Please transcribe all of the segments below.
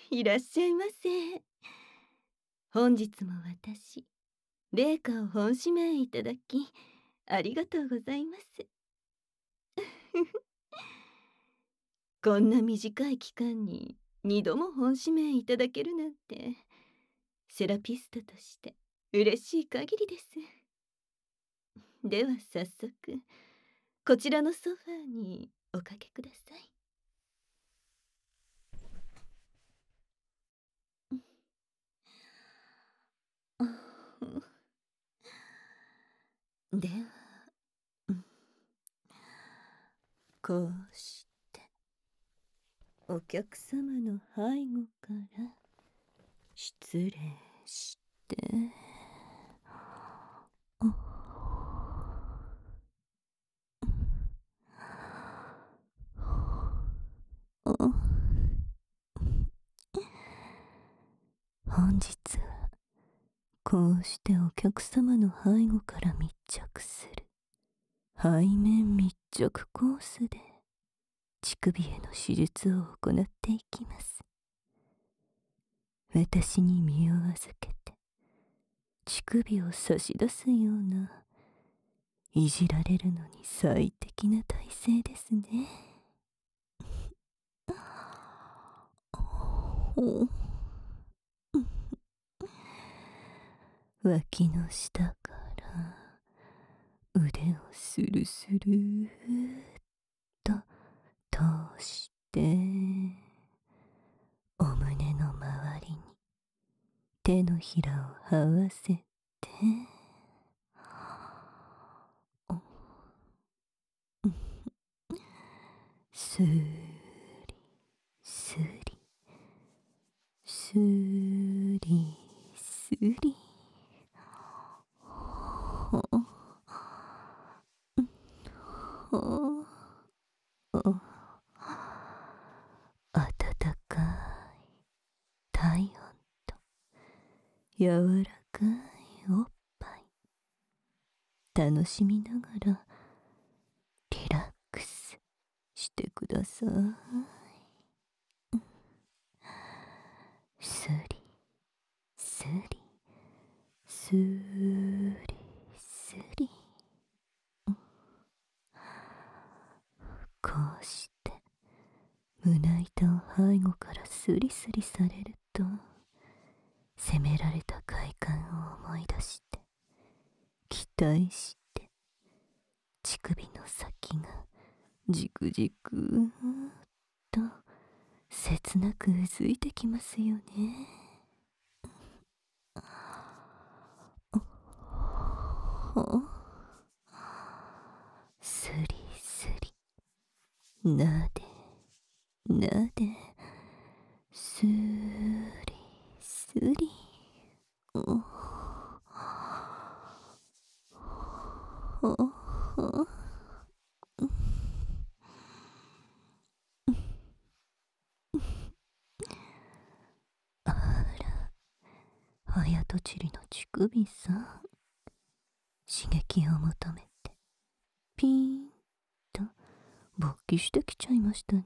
いらっしゃいませ。本日も私、麗華を本指名いただき、ありがとうございます。こんな短い期間に2度も本指名いただけるなんて、セラピストとして嬉しい限りです。では早速、こちらのソファーにおかけください。では、こうしてお客様の背後から失礼して、本日はこうしてお客様の背後から密着する背面密着コースで乳首への手術を行っていきます。私に身を預けて乳首を差し出すようないじられるのに最適な体勢ですね。脇の下から腕をスルスルーっと通してお胸の周りに手のひらを合わせてスーリスリスーリスリほほ温かい体温と柔らかいおっぱい楽しみながらリラックスしてください。スリスリスリスリ、こうして胸板を背後からスリスリされると責められた快感を思い出して期待して乳首の先がじくじくーっと切なくうずいてきますよね。スリスリなでなでスリスリおほほあら、早とちりの乳首さん、刺激を求めてピーンと勃起してきちゃいましたね。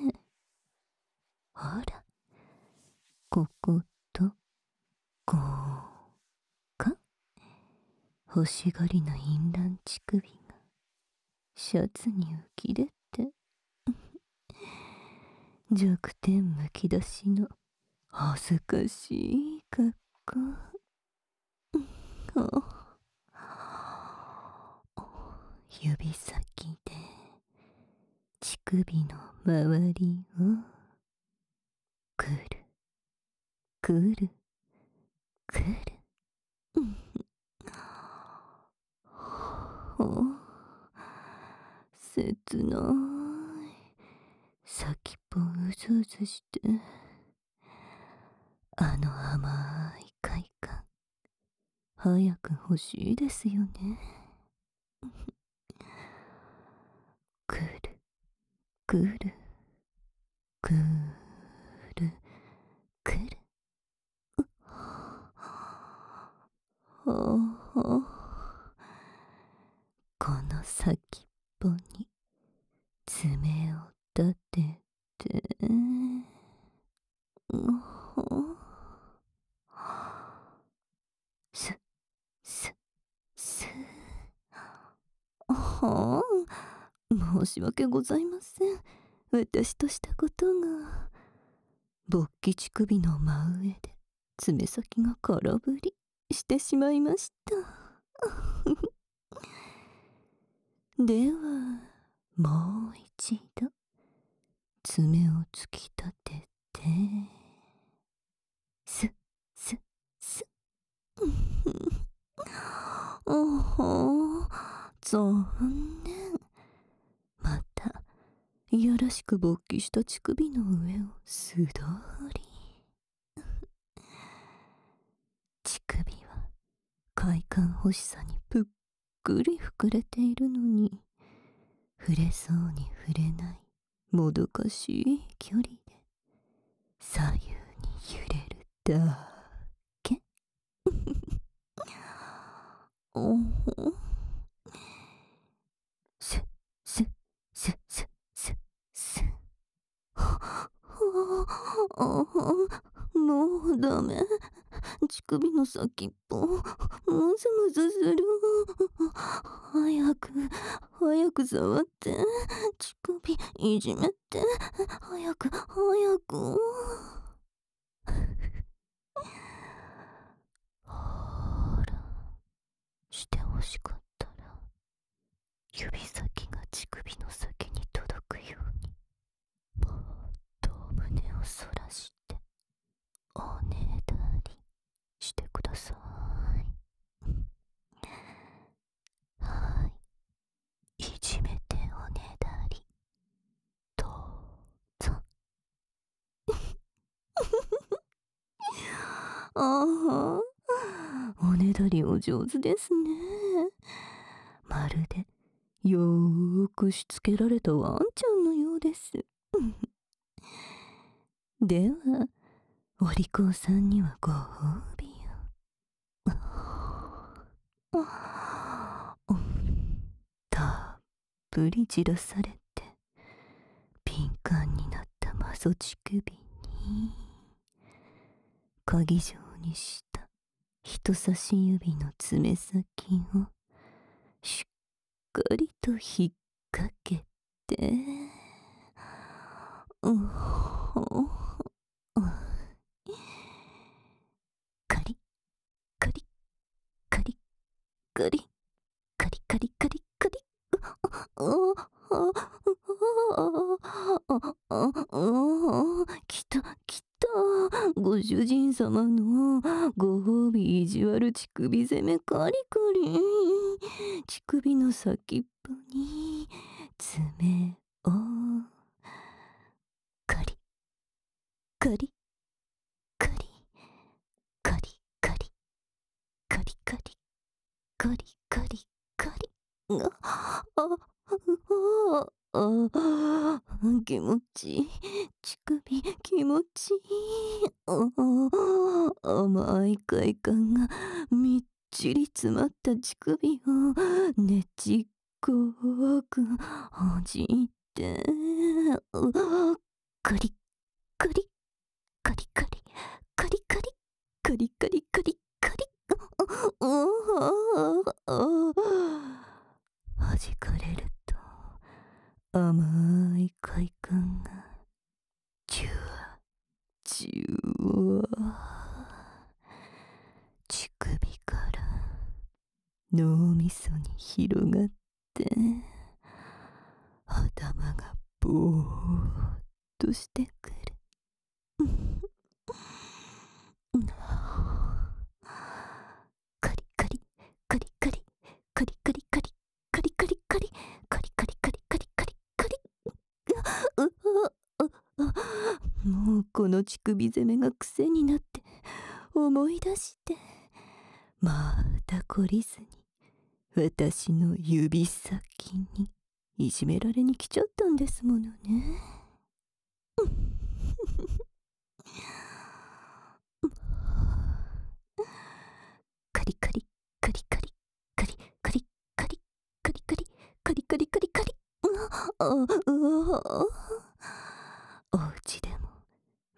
あら、こことこうか、欲しがりな淫乱乳首がシャツに浮き出て弱点むき出しの恥ずかしい格好。指先で乳首の周りをくるくるくる、ほ切ない先っぽうずうずしてあの甘い快感早く欲しいですよね。くるくるくるくる、ほほ、この先っぽに爪を立ててす、す、す。はあ、申し訳ございません。私としたことが。勃起乳首の真上で爪先が空振りしてしまいました。では、もう一度、爪を突き立てて、す、す、す。おほ、残念。また、いやらしく勃起した乳首の上を素通り。乳首は快感欲しさにぷっくり膨れているのに、触れそうに触れないもどかしい距離で左右に揺れるだけ。おほ、す、す、す、す、す、す。もうダメ。乳首の先っぽ、ムズムズする。早く触って。乳首いじめて。早く。ほら、してほしかったら、指先が乳首の先に届くように、ぽーっと胸を反らして、おねだりしてください。はい。いじめておねだり。どうぞ。ああ、おねだりお上手ですね。まるで、よーくしつけられたワンちゃんのようです。では、お利口さんにはご褒美を。たっぷりじらされて、敏感になったマゾ乳首に、鍵状にした人差し指の爪先をしっかりと引っ掛けて、カリカリカリカリカリカリカリカリ。来た。ご主人様のご褒美意地悪乳首攻めカリカリ。乳首の先っぽに爪をカリカリカリカリカリカリカリカリカリカリ。気持ちいい。乳首気持ちいい。甘い快感がみっちり詰まった乳首をねちっこくほじって、カリカリカリカリカリカリカリカリカリカリ。弾かれると甘い快感がじゅわじゅわ乳首から脳みそに広がって、頭がぼーっとしてくる。カリカリカリカリカリカリカリカリカリカリカリカリカリカリカリカリ。もうこの乳首攻めが癖になって思い出して、また懲りずに私の指先にいじめられに来ちゃったんですものね。カリカリカリカリカリカリカリカリカリカリカリカリカリ。お家でも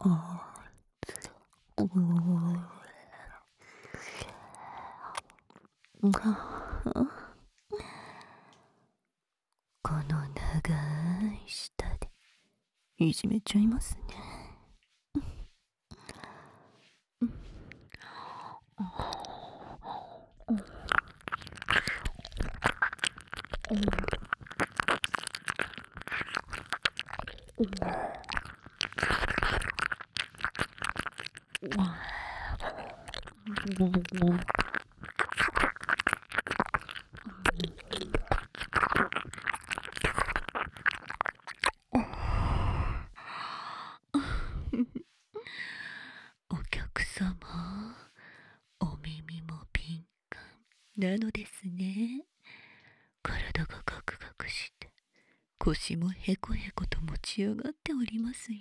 この長い舌でいじめちゃいますね。お客様、お耳も敏感なのですね。体がガクガクして腰もヘコヘコと持ち上がっておりますよ。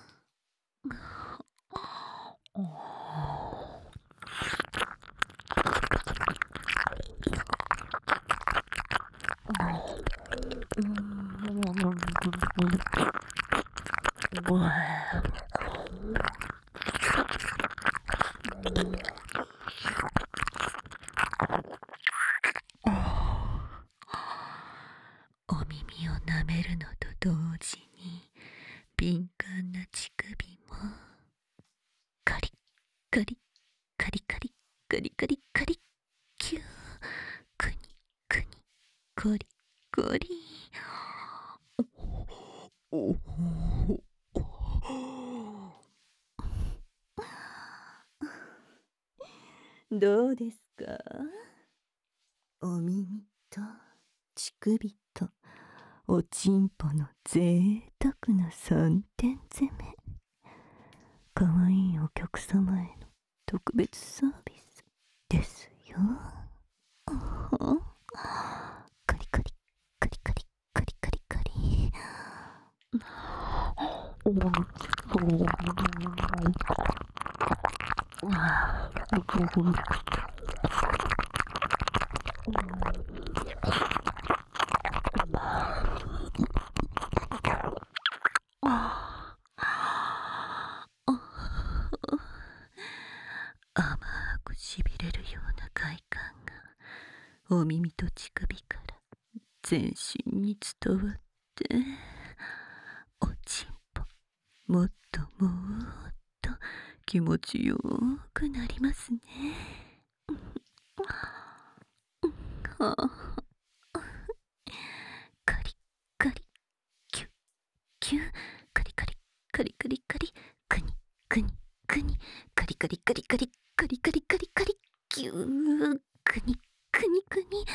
お耳を舐めるのと同時に敏感な乳首もカリッカリッカリカリカリカリカリキュー、クニクニコリコリ。どうですか？お耳と乳首とおちんぽの贅沢な3点攻め。かわいいお客様への特別サービスですよ。カリカリカリカリカリカリカリ。甘くしびれるような快感がお耳と乳首から全身に伝わって、おちんぽもっともっと気持ちよくなりますね。カリカリキュッキュッ、カリカリカリカリカリ、クニクニクニ、カリカリカリカリカリカリカリカリ、キュー、クニクニクニ。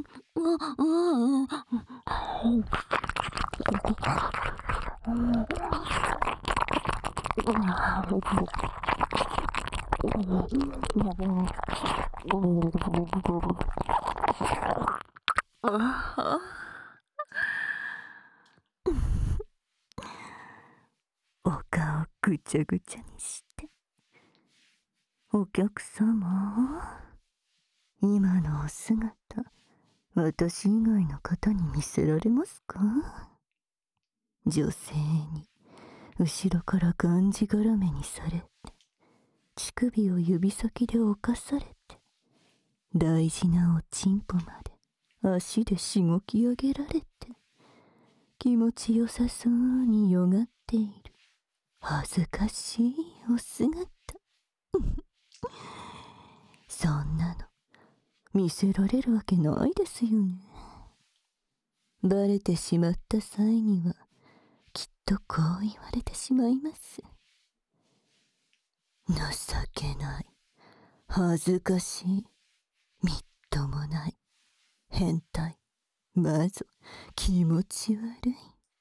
お顔ぐちゃぐちゃにして。お客様、今のお姿、私以外の方に見せられますか？女性に後ろからがんじがらめにされて、乳首を指先で侵されて、大事なおちんぽまで足でしごき上げられて、気持ちよさそうによがっている恥ずかしいお姿。そんなの見せられるわけないですよね。バレてしまった際にはきっとこう言われてしまいます。情けない、恥ずかしい、みっともない、変態、まず気持ち悪い。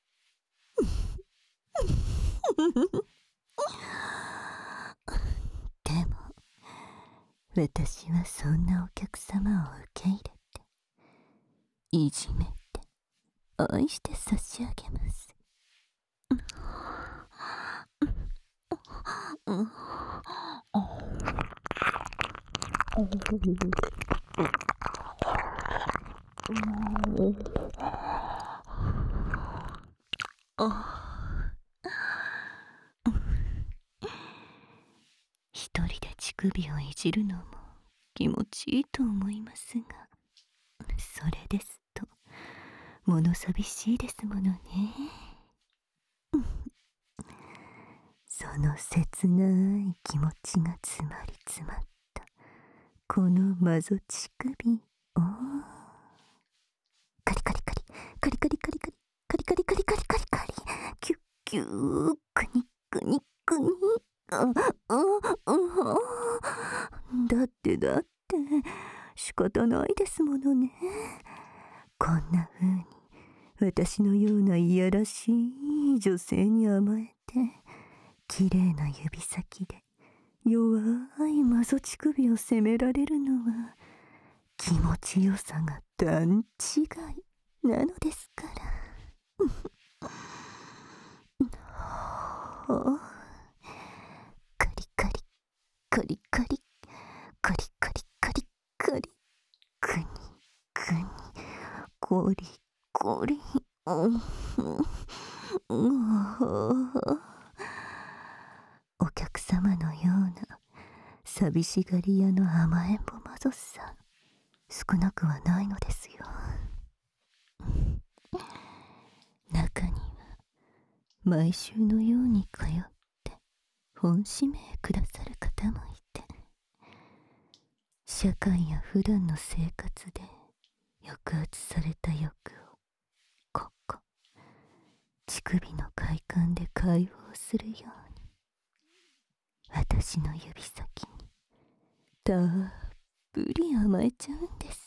でも私はそんなお客様を受け入れて、いじめて、愛して差し上げます。 首をいじるのも気持ちいいと思いますが、それですと物寂しいですものね。その切ない気持ちが詰まり詰まったこのマゾ乳首をカリカリカリカリカリカリカリカリカリカリカリカリカリキュッキュークニクニクニだって仕方ないですものね。こんな風に私のようないやらしい女性に甘えて綺麗な指先で弱いマゾ乳首を責められるのは気持ちよさが段違いなのですから。カリカリカリカリカリカリカリカリクニクニコリコリお客様のような寂しがり屋の甘えん坊マゾさん少なくはないのですよ。中には毎週のように通って本指名くださる方もいて、社会や普段の生活で抑圧された欲をここ乳首の快感で解放するように私の指先にたっぷり甘えちゃうんです。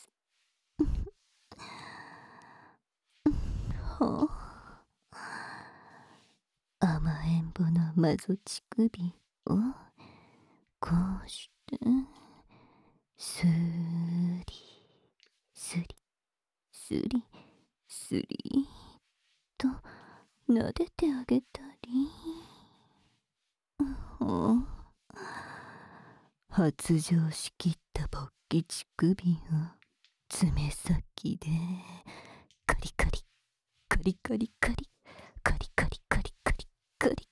甘えん坊のマゾ乳首をこうしてスリスリスリスリと撫でてあげたり、発情しきった勃起乳首を爪先でカリカリカリカリカリカリカリカリカリカリ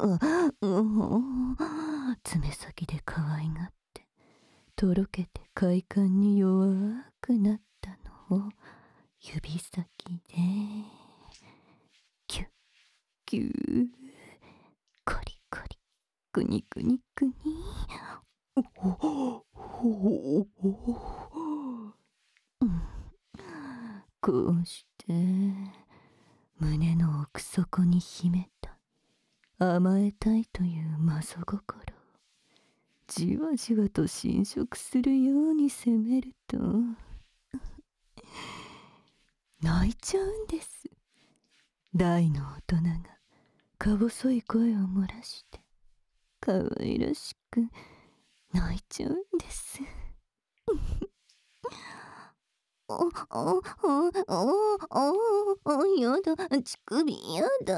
爪先で可愛がってとろけて快感に弱くなったのを指先でキュッキューカリカリクニクニクニこうして胸の奥底に秘めた甘えたいというマゾ心をじわじわと侵食するように責めると泣いちゃうんです。大の大人がか細い声を漏らして可愛らしく泣いちゃうんです。やだ、乳首やだ。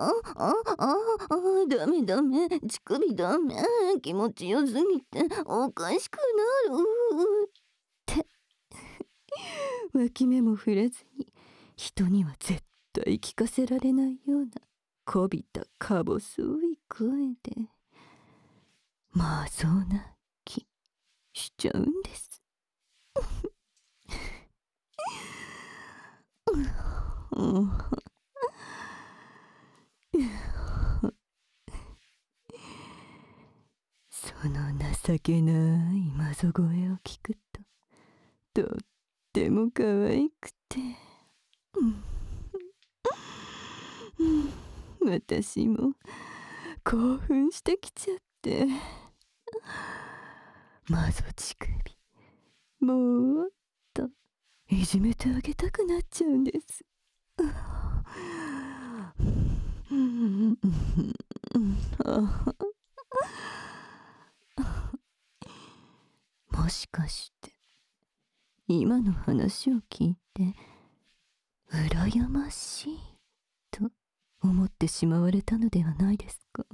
ダメダメ、乳首ダメ。気持ちよすぎておかしくなる。って脇目も振らずに人には絶対聞かせられないようなこびたか細い声でまあそうな気しちゃうんです。その情けないマゾ声を聞くととっても可愛くて、私も興奮してきちゃってマゾ乳首もっといじめてあげたくなっちゃうんです。もしかして今の話を聞いて羨ましいと思ってしまわれたのではないですか？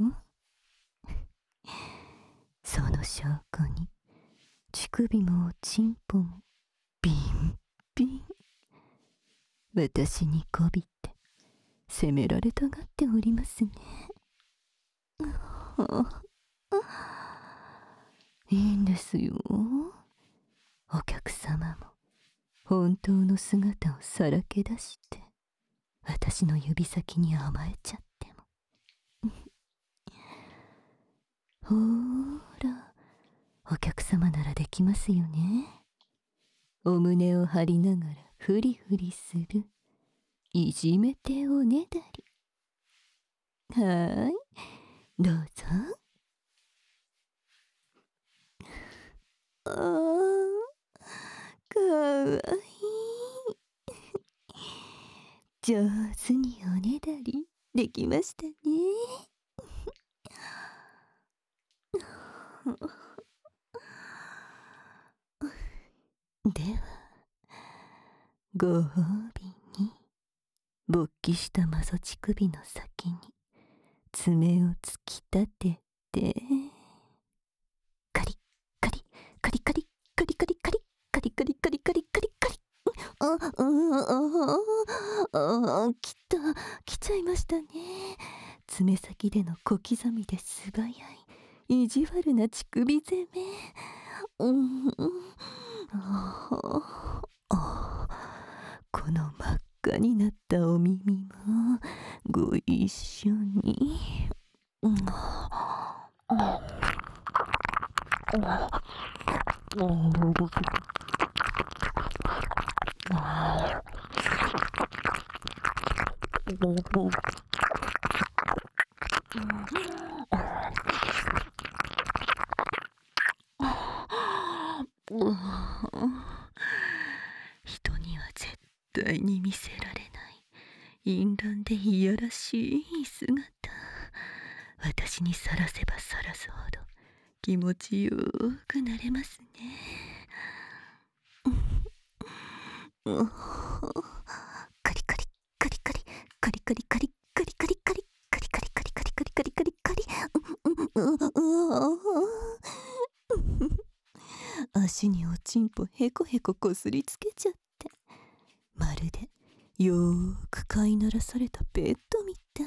その証拠に乳首もおちんぽもビンビン私にこびて責められたがっておりますね。 いいんですよ。お客様も本当の姿をさらけ出して私の指先に甘えちゃっても。ほーら、お客様ならできますよね。お胸を張りながらフリフリするいじめておねだり。はーい、どうぞ。あー、かわいい。上手におねだりできましたね。ではご褒美に勃起したマゾ乳首の先に爪を突き立ててカリカリカリカリカリカリカリカリカリカリカリカリカリ。来ちゃいましたね。爪先での小刻みで素早い意地悪な乳首攻め。この真っ赤になったお耳もご一緒に。人には絶対に見せられない淫乱でいやらしい姿。私にさらせばさらすほど気持ちよくなれますね。カリカリカリカリカリカリカリカリカリカリカリカリカリカリカリカリカリカリ。足におちんぽへこへここすりつけちゃって、まるでよーく飼いならされたペットみたい。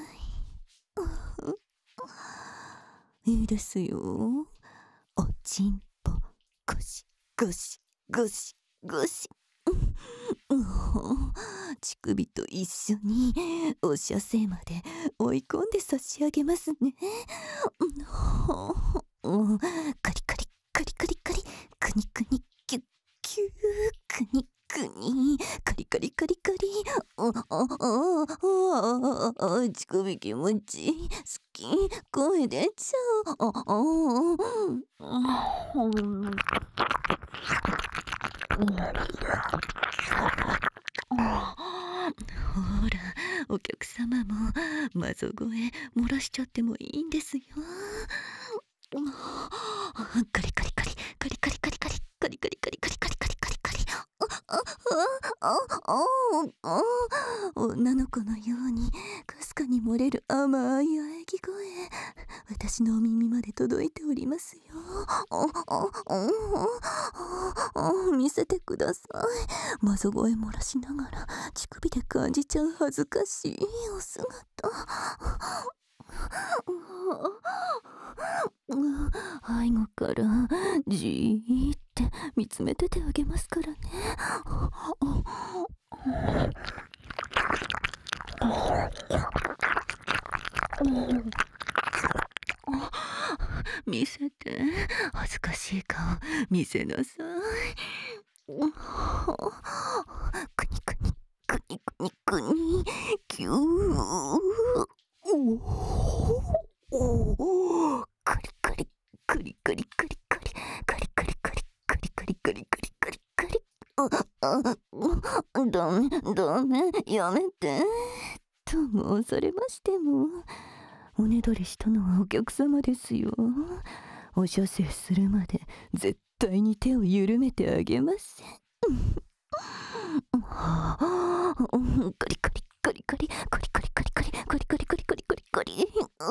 いいですよ。おちんぽゴシゴシゴシゴシ。乳首と一緒にお射精まで追い込んで差し上げますね。カリカリカリカリカリクニクニキュッキュークニクニカリカリカリカリ。乳首気持ちいい。好き。声出ちゃう。ほら、お客様もマゾ声漏らしちゃってもいいんですよ。カリカリカリカリカリカリカリカリカリカリカリカリカリカリカリ。女の子のようにかすかに漏れる甘い喘ぎ声、私のお耳まで届いておりますよ。見せてください。マゾ声漏らしながら乳首で感じちゃう恥ずかしいお姿。背後からじーって見つめててあげますからね。見せて。恥ずかしい顔見せなさい。くにくにくにくにくにキュー。カリカリカリカリカリカリカリカリカリカリカリカリカリカリカリ。ダメダメやめてと申されましても、おねだりしたのはお客様ですよ。お射精するまで絶対に手を緩めてあげません。カリカリカリカリカリカリカリカリカリカリカリカリカリカリ。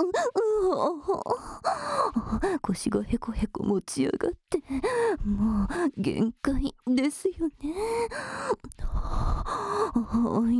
腰がへこへこ持ち上がってもう限界ですよね。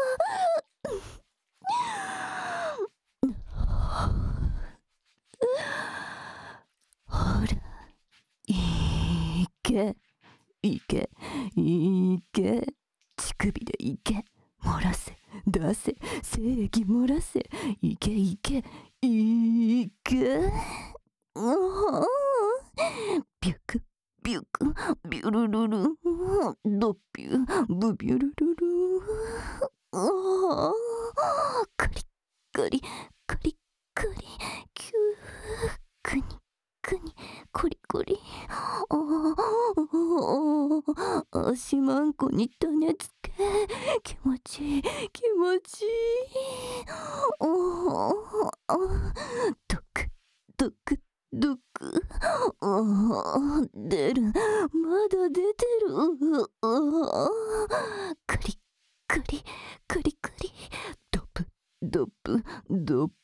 ほら、いけ、いけ、いけ、乳首でいけ、漏らせ、出せ、正義漏らせ、いけいけ、いけ、ビュク、ビュク、ビュルルル、ドビュ、ブビュルルル、カリッカリ、カリッカリ、キュー、クニ、クニ、コリコリ、足まんこに種つけ、気持ちいい、気持ちいい、ドク、ドク、ドク、出る、まだ出てる、カリカリ、カリカリ、ドブ、ドブ、ドブ、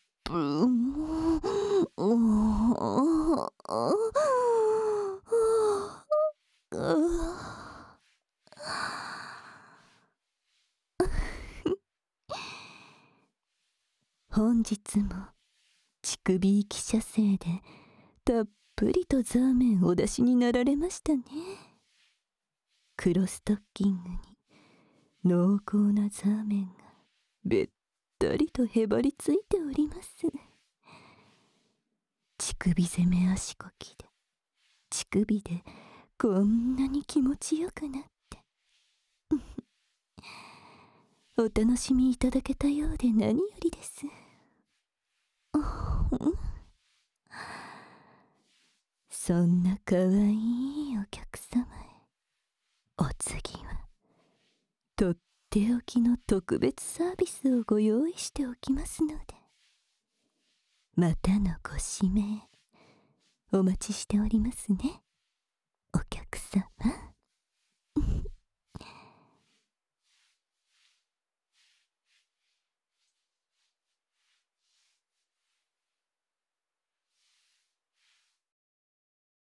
本日も乳首行き射精でたっぷりとザーメンお出しになられましたね。黒ストッキングに濃厚なザーメンがべったりとへばりついております。乳首攻め足こきで乳首でこんなに気持ちよくなってお楽しみいただけたようで何よりです。そんなかわいいお客様へお次はとっておきの特別サービスをご用意しておきますので、またのご指名お待ちしておりますね、お客様。